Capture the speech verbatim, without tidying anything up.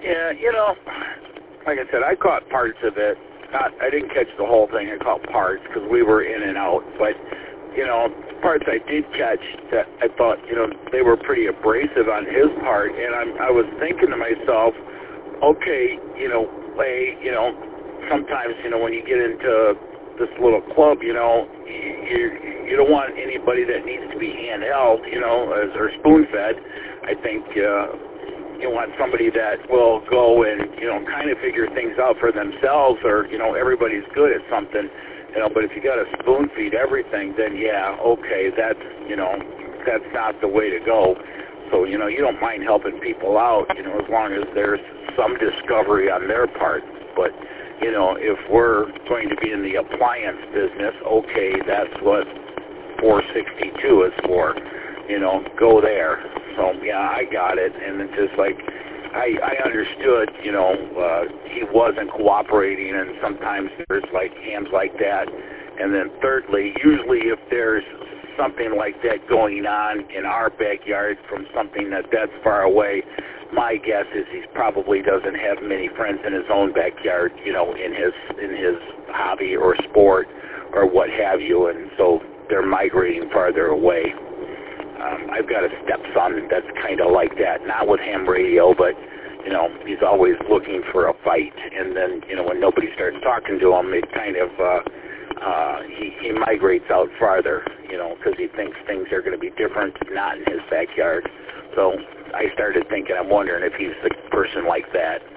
Yeah, you know, like I said, I caught parts of it. Not, I didn't catch the whole thing. I caught parts because we were in and out. But, you know, parts I did catch that I thought, you know, they were pretty abrasive on his part. And I'm, I was thinking to myself, okay, you know, hey, you know, sometimes, you know, when you get into this little club, you know, you, you don't want anybody that needs to be handheld, you know, as, or spoon-fed. I think uh, you want somebody that will go and, you know, kind of figure things out for themselves, or, you know, everybody's good at something, you know, but if you got to spoon-feed everything, then, yeah, okay, that's, you know, that's not the way to go. So, you know, you don't mind helping people out, you know, as long as there's some discovery on their part. But, you know, if we're going to be in the appliance business, okay, that's what four sixty-two is for. You know, go there. So, yeah, I got it. And it's just like, I, I understood, you know, uh, he wasn't cooperating, and sometimes there's, like, hands like that. And then thirdly, usually if there's something like that going on in our backyard from something that that's far away, my guess is he probably doesn't have many friends in his own backyard, you know, in his in his hobby or sport or what have you, and so they're migrating farther away. Um, I've got a stepson that's kind of like that, not with ham radio, but, you know, he's always looking for a fight, and then, you know, when nobody starts talking to him, it kind of, uh, uh, he, he migrates out farther, you know, because he thinks things are going to be different, not in his backyard. So I started thinking, I'm wondering if he's the person like that.